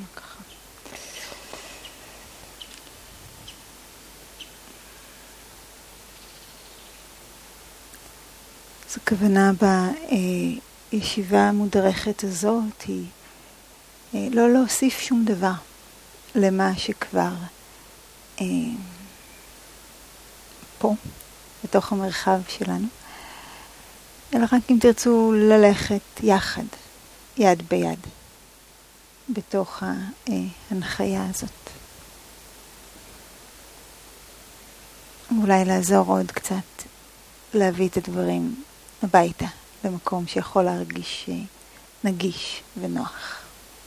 ככה. אז הכוונה בישיבה המודרכת הזאת היא לא להוסיף שום דבר למה שכבר פה, בתוך המרחב שלנו, אלא רק אם תרצו ללכת יחד, יד ביד, בתוך ההנחיה הזאת. אולי לעזור עוד קצת להביא את הדברים הביתה, למקום שיכול להרגיש נגיש ונוח.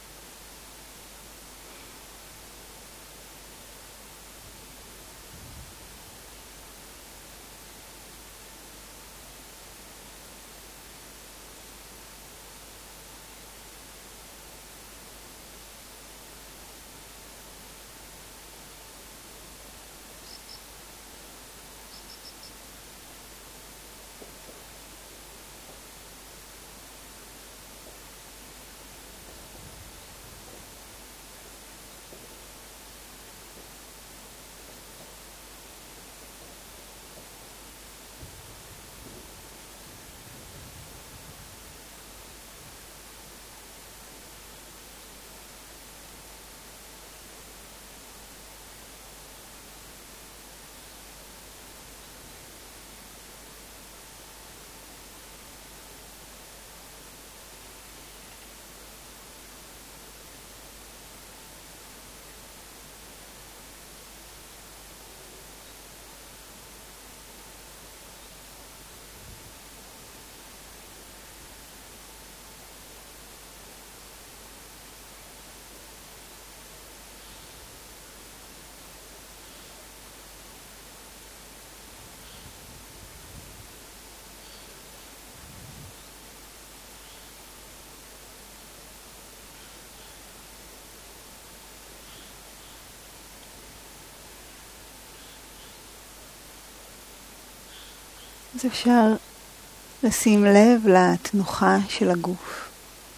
אז אפשר לשים לב לתנוחה של הגוף.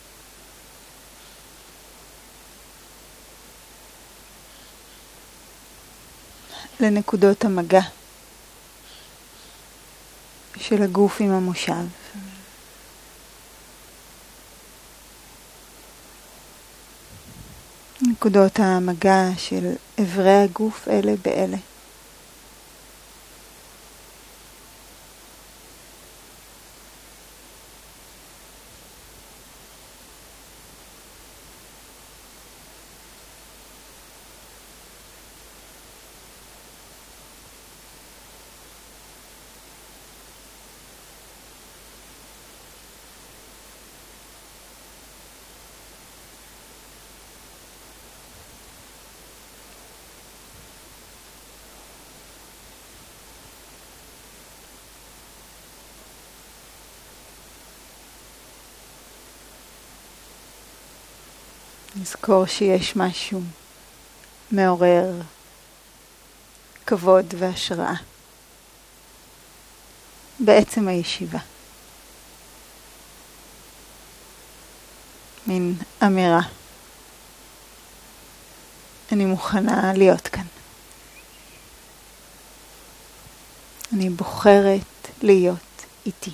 לנקודות המגע של הגוף עם המושב. נקודות המגע של אברי הגוף אלה באלה. נזכור שיש משהו מעורר כבוד והשראה בעצם הישיבה. מין אמירה. אני מוכנה להיות כאן. אני בוחרת להיות איתי.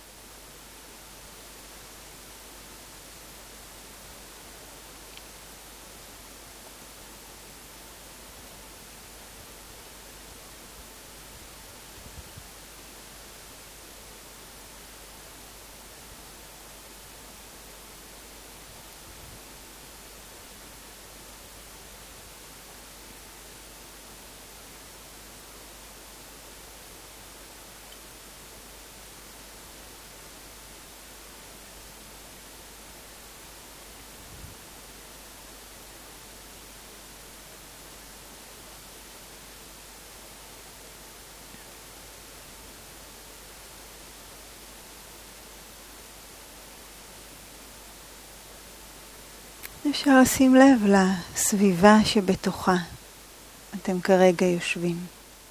אפשר לשים לב לסביבה שבתוכה אתם כרגע יושבים.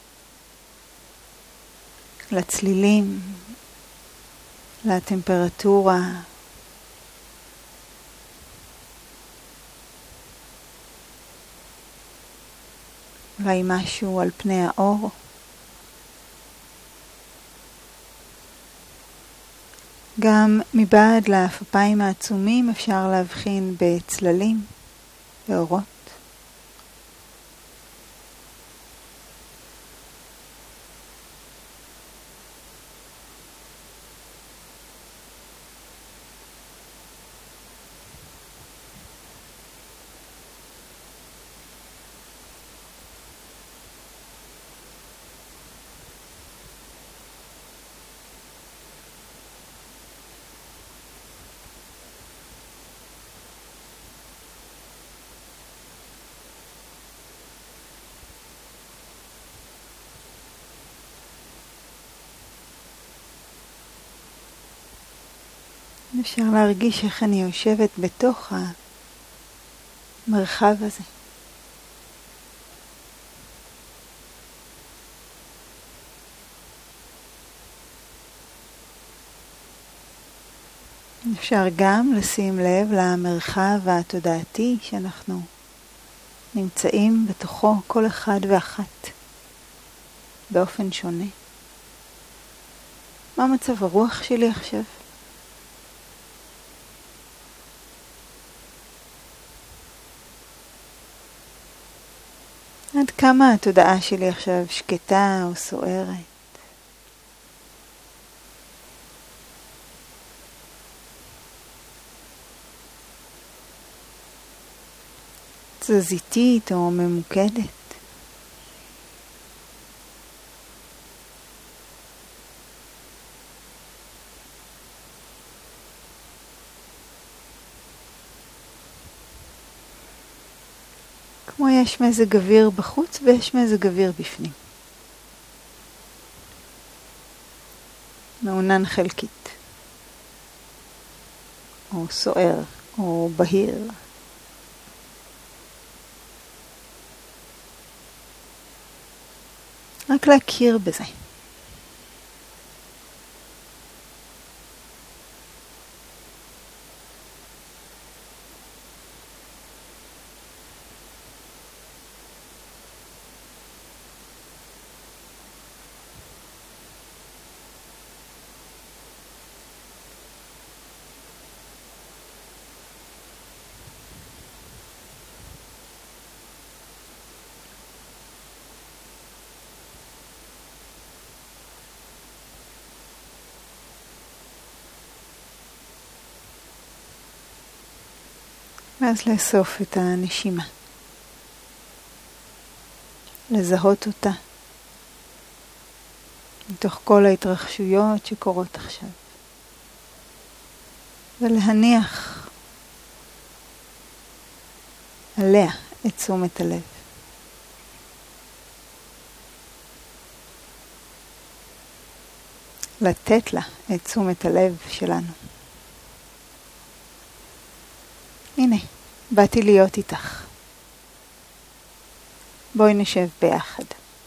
לצלילים, לטמפרטורה, אולי משהו על פני האור. גם מבעד לאפיים העצומים אפשר להבחין בצללים, באורות. אפשר להרגיש איך אני יושבת בתוך המרחב הזה. אפשר גם לשים לב למרחב התודעתי שאנחנו נמצאים בתוכו, כל אחד ואחת, באופן שונה. מה מצב הרוח שלי עכשיו? עד כמה התודעה שלי עכשיו שקטה או סוערת? תזזיתית או ממוקדת? כמו יש מזג אוויר בחוץ ויש מזג אוויר בפנים. מעונן חלקית. או סוער, או בהיר. רק להכיר בזה. ואז לאסוף את הנשימה. לזהות אותה. מתוך כל ההתרחשויות שקורות עכשיו. ולהניח עליה את תשומת הלב. לתת לה את תשומת הלב שלנו. הנה, באתי להיות איתך. בואי נשב ביחד.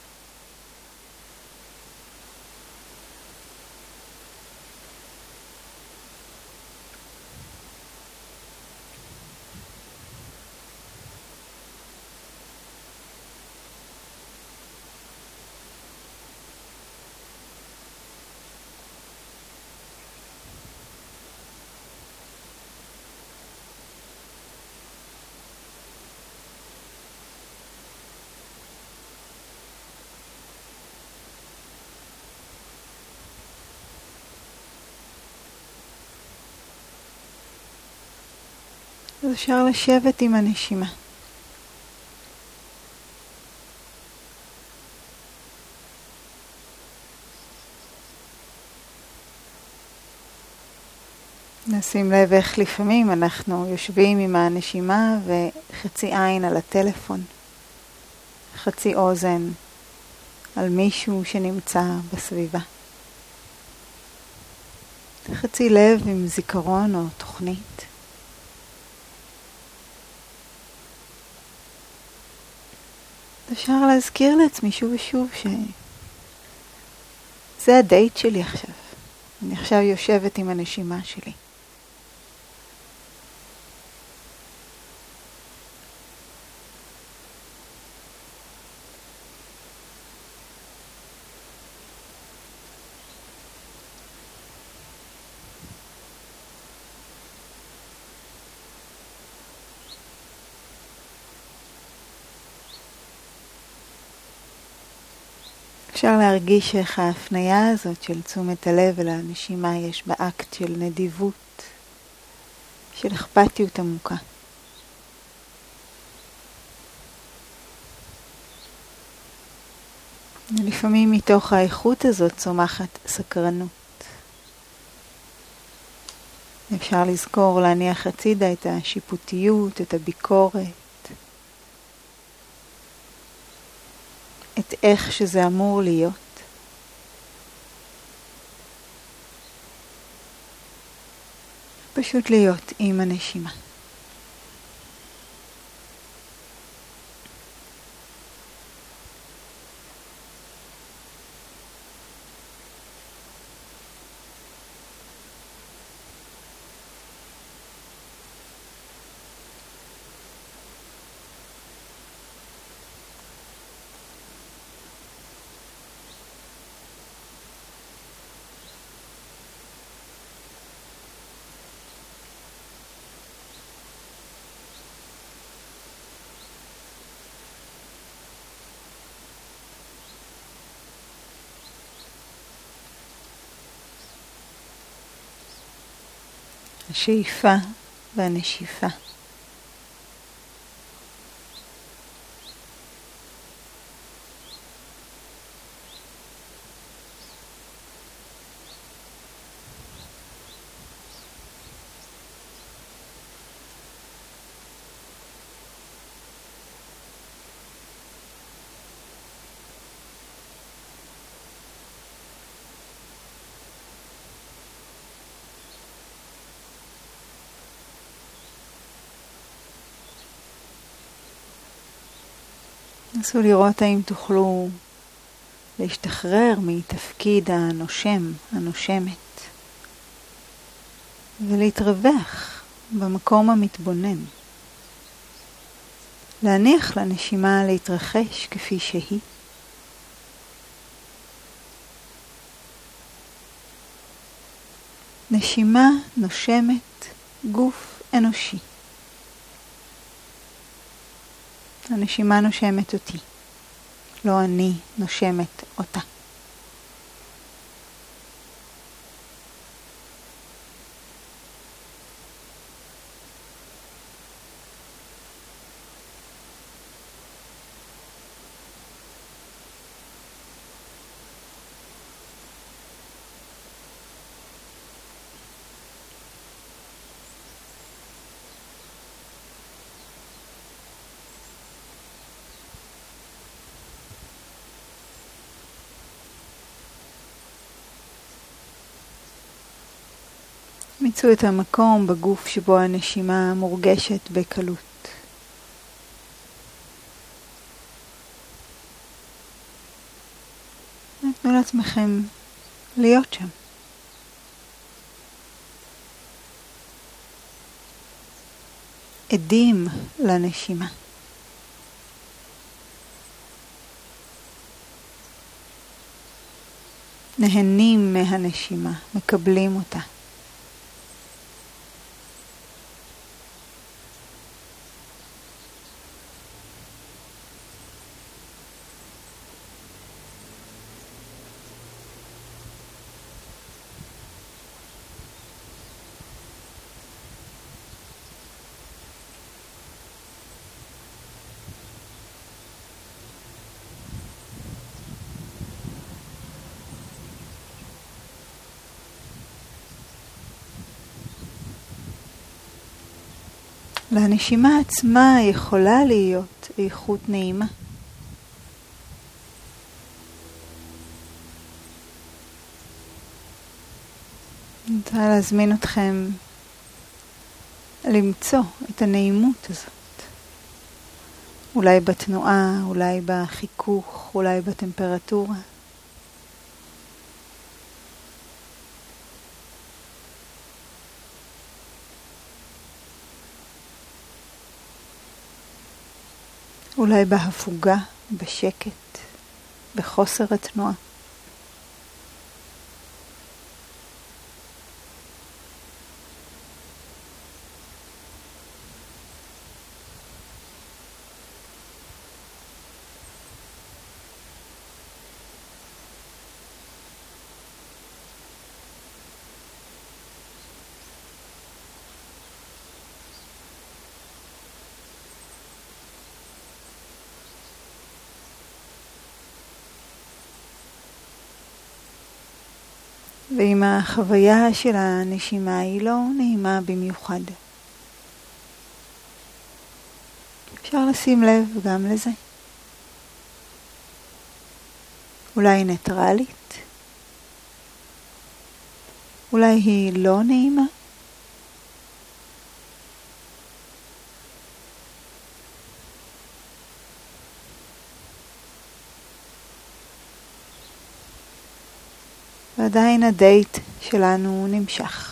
אז אפשר לשבת עם הנשימה. נשים לב איך לפעמים אנחנו יושבים עם הנשימה וחצי עין על הטלפון, חצי אוזן על מישהו שנמצא בסביבה. חצי לב עם זיכרון או תוכנית. אפשר להזכיר לעצמי שוב ושוב שזה הדייט שלי עכשיו. אני עכשיו יושבת עם הנשימה שלי. אפשר להרגיש איך ההפניה הזאת של תשומת הלב אל הנשימה יש בה אקט של נדיבות, של אכפתיות עמוקה. ולפעמים מתוך האיכות הזאת צומחת סקרנות. אפשר לזכור להניח הצידה את השיפוטיות, את הביקורת, את איך שזה אמור להיות. פשוט להיות עם הנשימה. השאיפה והנשיפה. נסו לראות האם תוכלו להשתחרר מתפקיד הנושם, הנושמת, ולהתרווח במקום המתבונן. להניח לנשימה להתרחש כפי שהיא. נשימה נושמת גוף אנושי. הנשימה נושמת אותי, לא אני נושמת אותה. מיצו את המקום בגוף שבו הנשימה מורגשת בקלות. תנו לעצמכם להיות שם. עדים לנשימה. נהנים מהנשימה, מקבלים אותה. לנשימה עצמה יכולה להיות איכות נעימה. אני רוצה להזמין אתכם למצוא את הנעימות הזאת. אולי בתנועה, אולי בחיכוך, אולי בטמפרטורה. אולי בהפוגה, בשקט, בחוסר התנועה. ואם החוויה של הנשימה היא לא נעימה במיוחד, אפשר לשים לב גם לזה. אולי ניטרלית, אולי היא לא נעימה. ועדיין הדייט שלנו נמשך.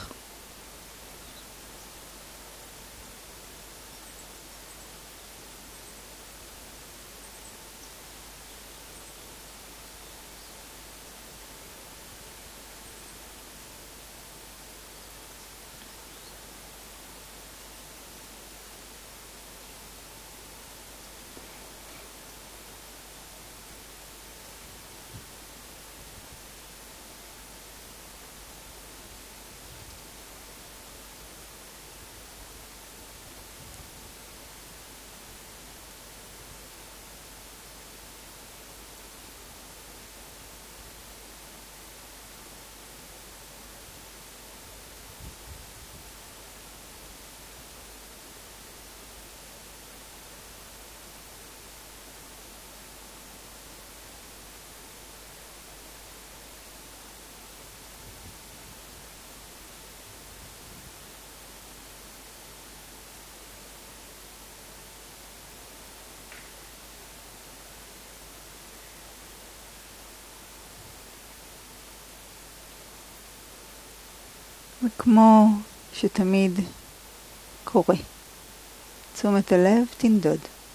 וכמו שתמיד קורה, תשומת הלב תנדוד.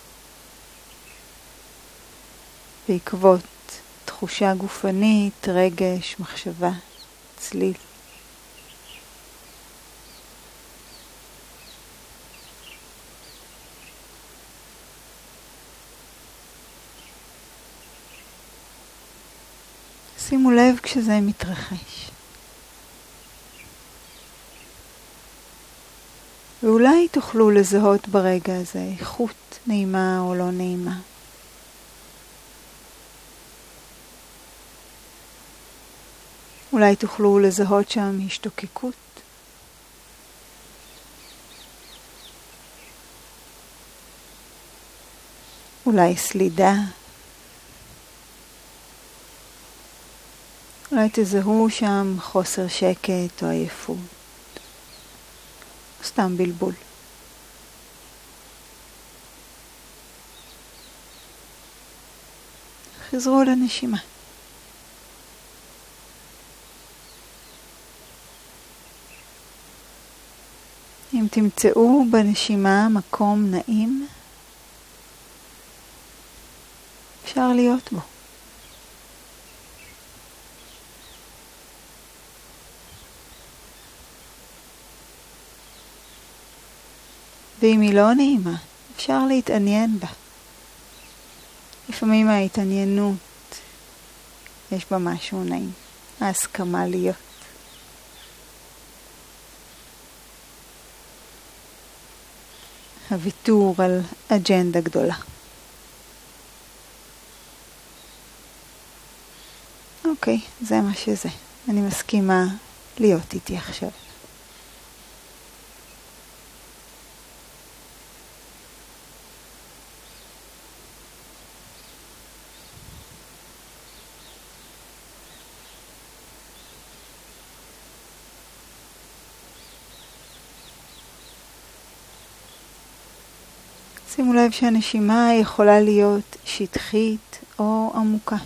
בעקבות תחושה גופנית, רגש, מחשבה, צליל. שימו לב כשזה מתרחש. ואולי תוכלו לזהות ברגע הזה איכות נעימה או לא נעימה. אולי תוכלו לזהות שם השתוקקות. אולי סלידה. אולי תזהו שם חוסר שקט או עייפות. סתם בלבול. חזרו לנשימה. אם תמצאו בנשימה מקום נעים, אפשר להיות בו. ואם היא לא נעימה, אפשר להתעניין בה. לפעמים ההתעניינות, יש בה משהו נעים. ההסכמה להיות. הוויתור על אג'נדה גדולה. אוקיי, זה מה שזה. אני מסכימה להיות איתי עכשיו. שימו לב שהנשימה יכולה להיות שטחית או עמוקה.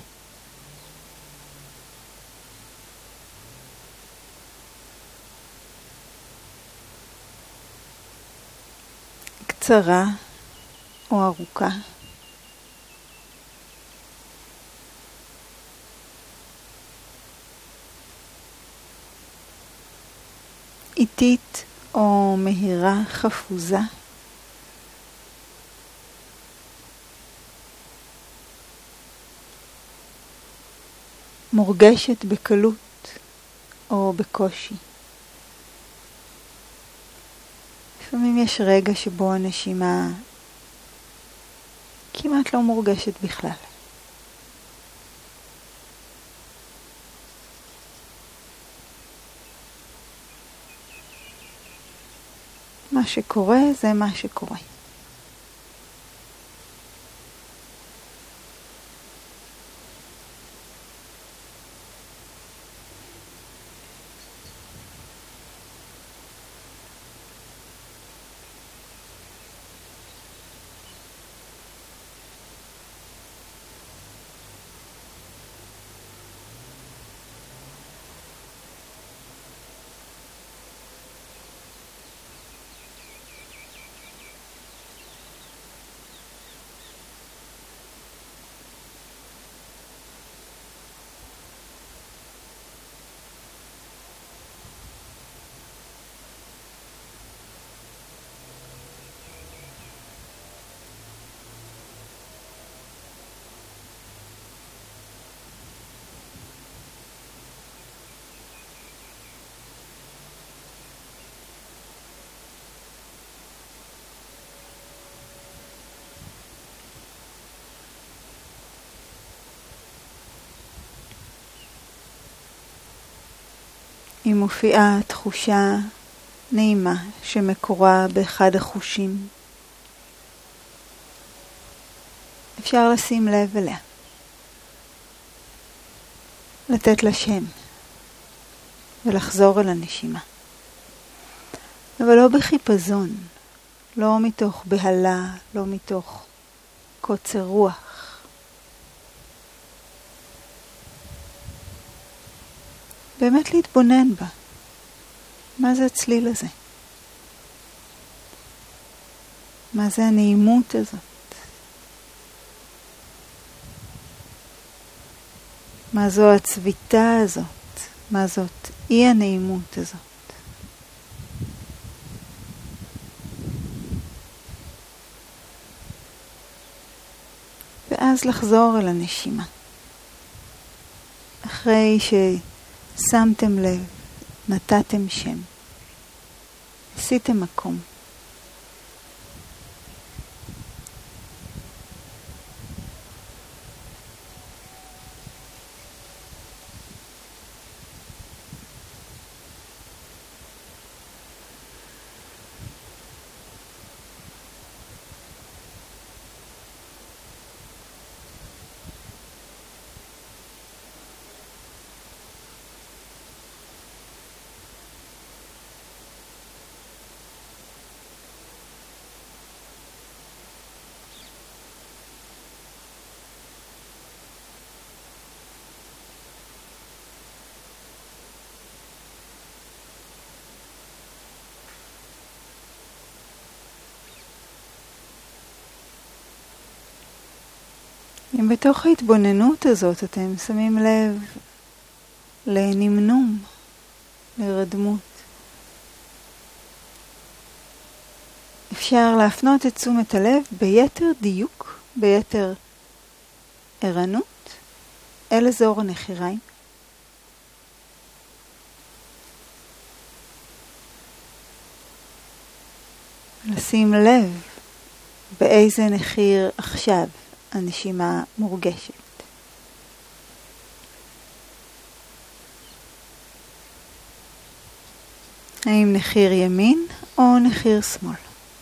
קצרה או ארוכה. איטית או מהירה, חפוזה. מורגשת בקלות או בקושי. לפעמים יש רגע שבו הנשימה כמעט לא מורגשת בכלל. מה שקורה זה מה שקורה. היא מופיעה תחושה נעימה שמקורה באחד החושים. אפשר לשים לב אליה. לתת לה שם. ולחזור אל הנשימה. אבל לא בחיפזון. לא מתוך בהלה, לא מתוך קוצר רוח. באמת להתבונן בה. מה זה הצליל הזה? מה זה הנעימות הזאת? מה זו הצביטה הזאת? מה זאת אי הנעימות הזאת? ואז לחזור אל הנשימה. אחרי ששמתם לב, נתתם שם, עשיתם מקום. אם בתוך ההתבוננות הזאת אתם שמים לב לנמנום, לרדמות, אפשר להפנות את תשומת הלב ביתר דיוק, ביתר ערנות, אל אזור הנחיריים. לשים לב באיזה נחיר עכשיו הנשימה מורגשת. האם נחיר ימין או נחיר שמאל?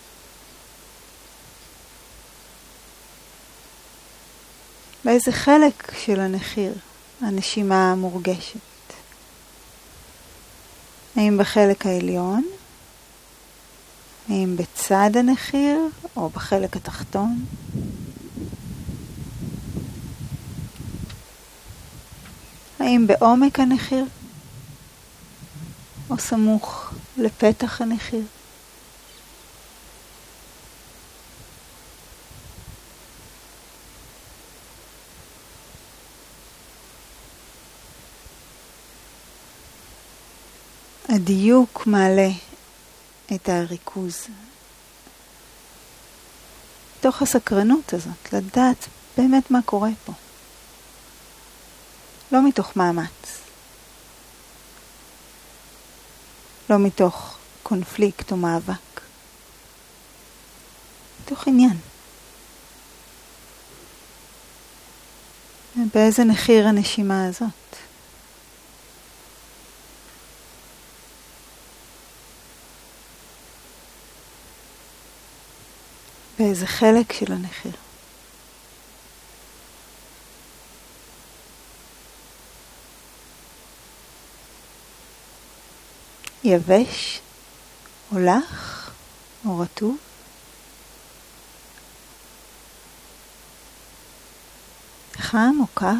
באיזה חלק של הנחיר הנשימה מורגשת? האם בחלק העליון? האם בצד הנחיר או בחלק התחתון? האם בעומק הנחיר או סמוך לפתח הנחיר? הדיוק מעלה את הריכוז. תוך הסקרנות הזאת, לדעת באמת מה קורה פה. לא מתוך מאמץ. לא מתוך קונפליקט או מאבק. מתוך עניין. באיזה נחיר הנשימה הזאת? באיזה חלק של הנחיר. יבש או לח או רטוב. חם או קר.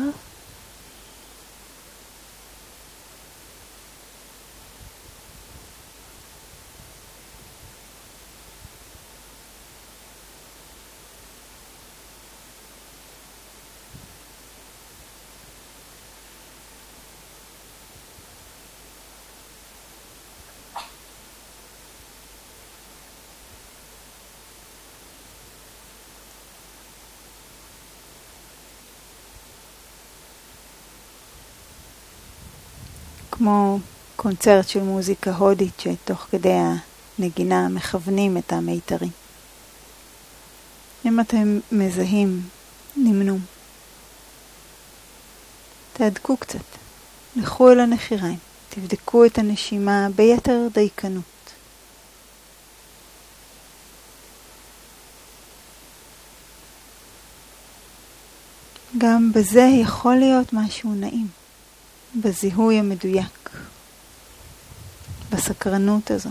כמו קונצרט של מוזיקה הודית שתוך כדי הנגינה מכוונים את המיתרים. אם אתם מזהים, נמנו. תהדקו קצת, לכו אל הנחיריים, תבדקו את הנשימה ביתר דייקנות. גם בזה יכול להיות משהו נעים. בזיהוי המדויק, בסקרנות הזאת.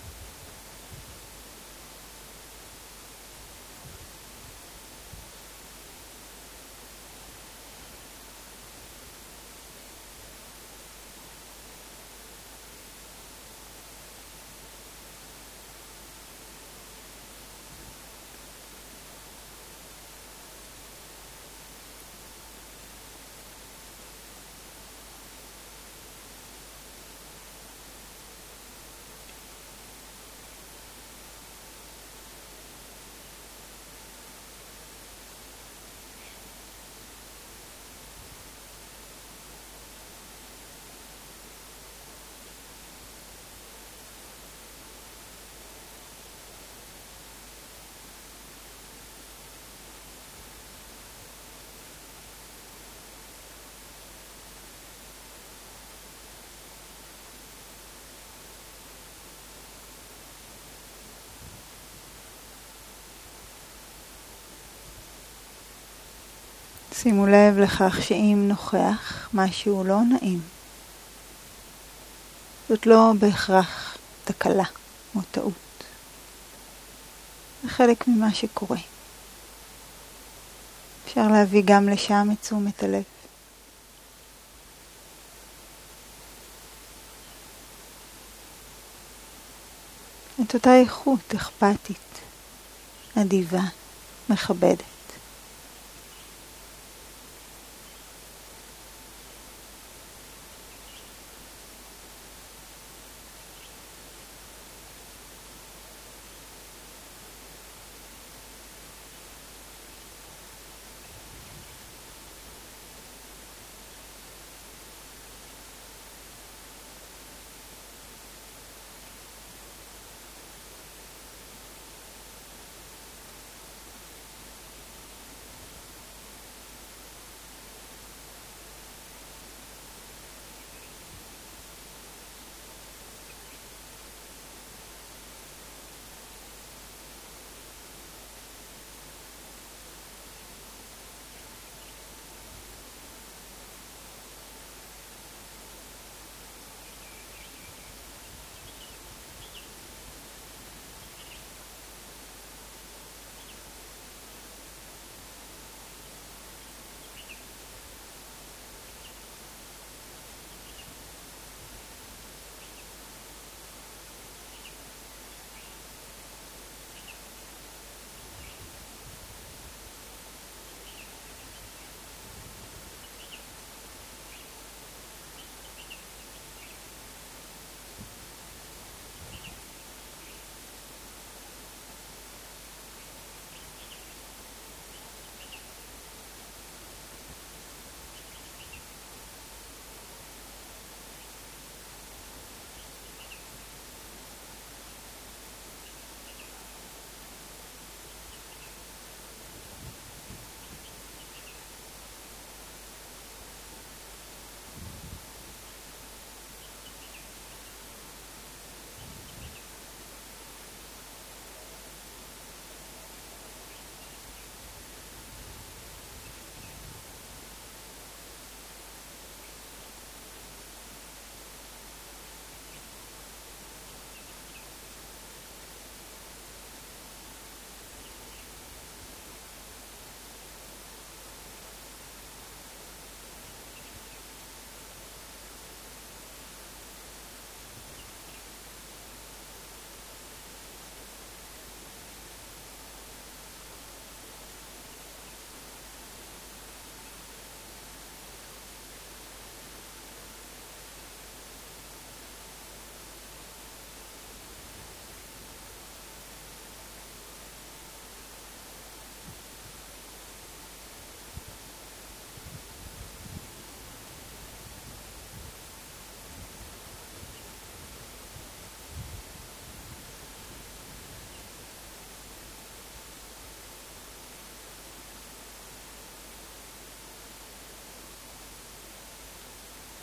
שימו לב לכך שאם נוכח משהו לא נעים, זאת לא בהכרח תקלה או טעות. זה חלק ממה שקורה. אפשר להביא גם לשם את תשומת הלב. את אותה איכות אכפתית, אדיבה, מכבדת.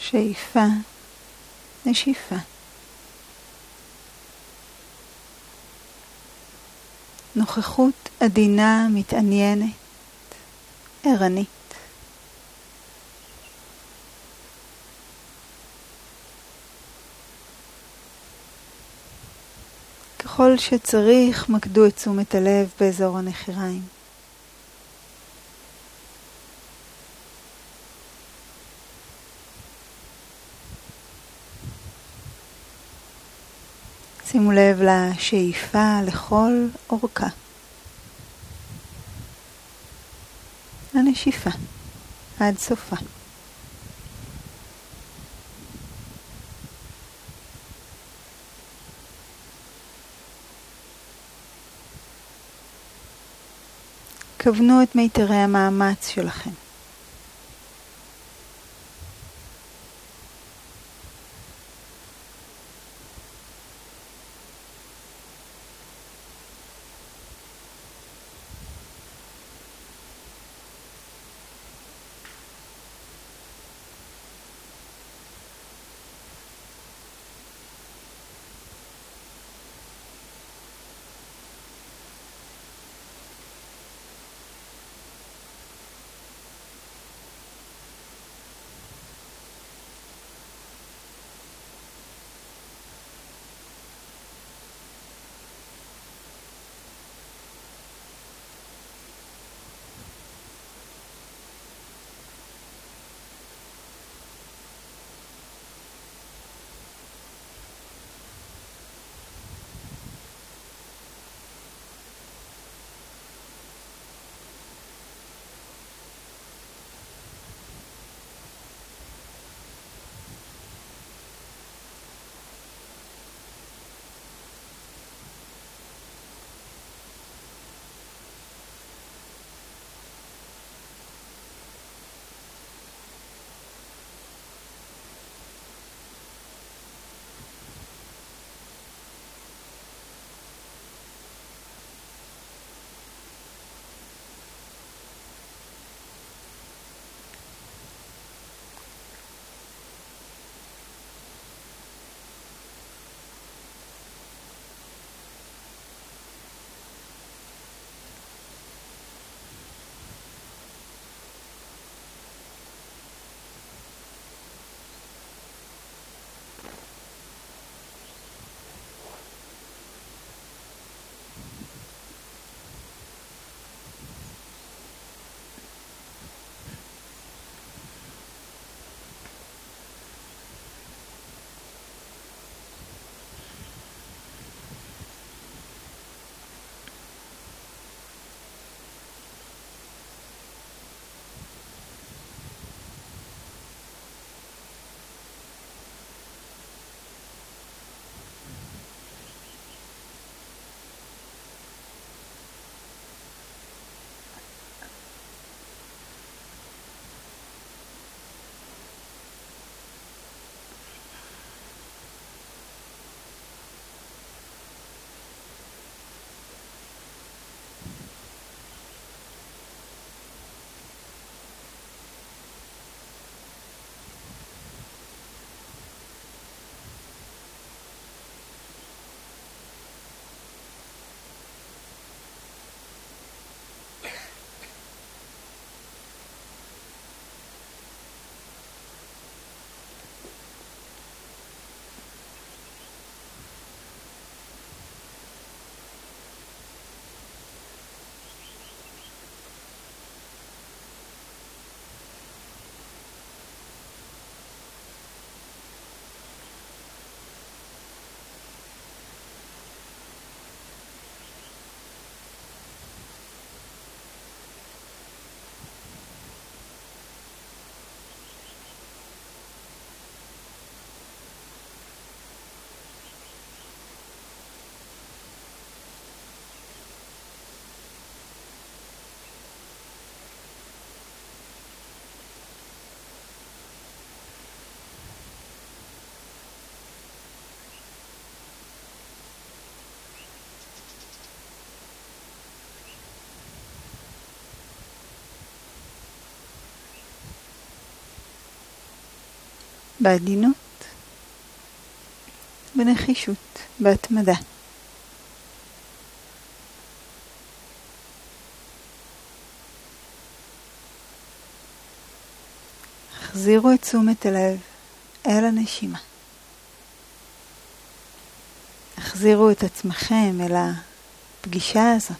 שאיפה, נשיפה. נוכחות עדינה, מתעניינת, ערנית. ככל שצריך, מקדו את תשומת הלב באזור הנחיריים. שימו לב לשאיפה לכל אורכה. הנשיפה עד סופה. כוונו את מיתרי המאמץ שלכם. בעדינות, בנחישות, בהתמדה. החזירו את תשומת הלב אל הנשימה. החזירו את עצמכם אל הפגישה הזאת.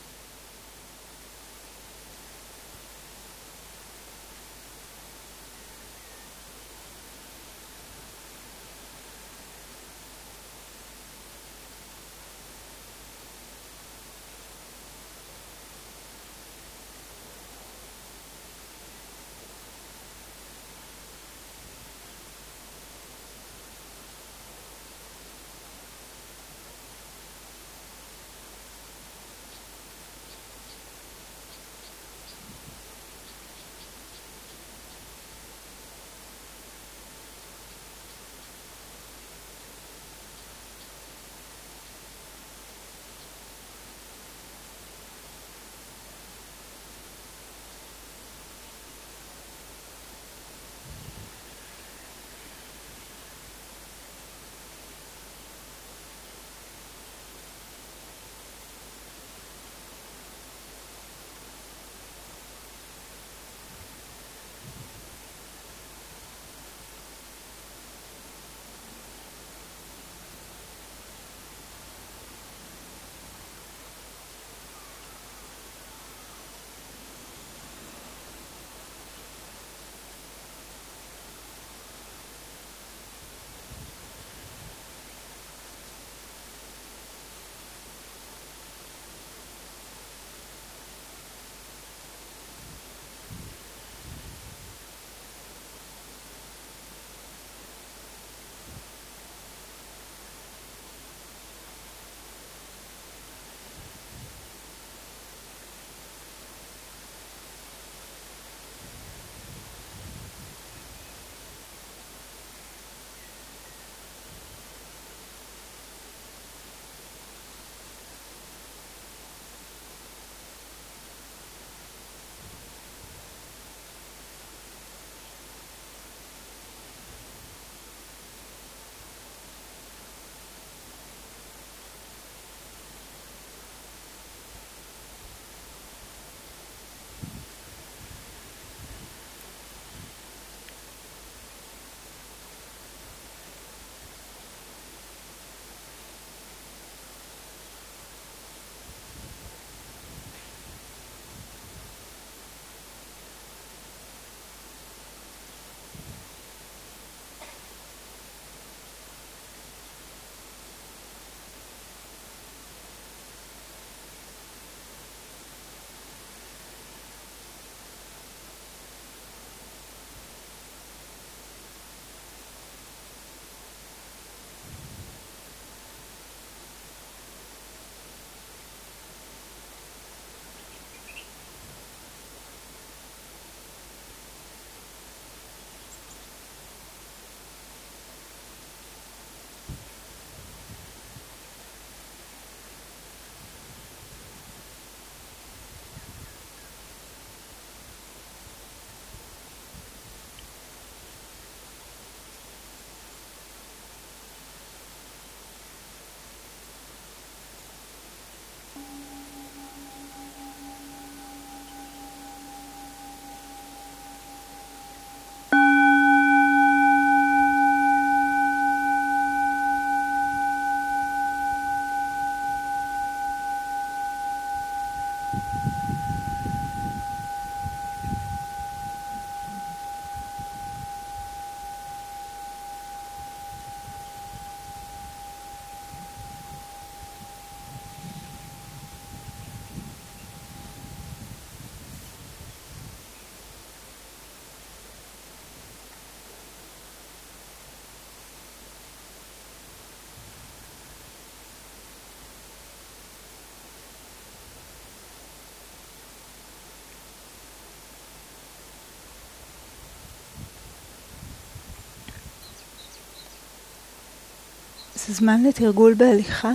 זה זמן לתרגול בהליכה,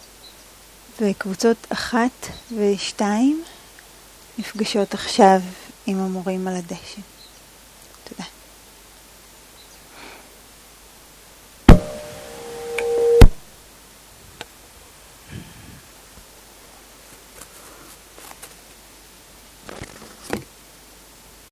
וקבוצות 1 ו2 נפגשות עכשיו עם המורים על הדשא.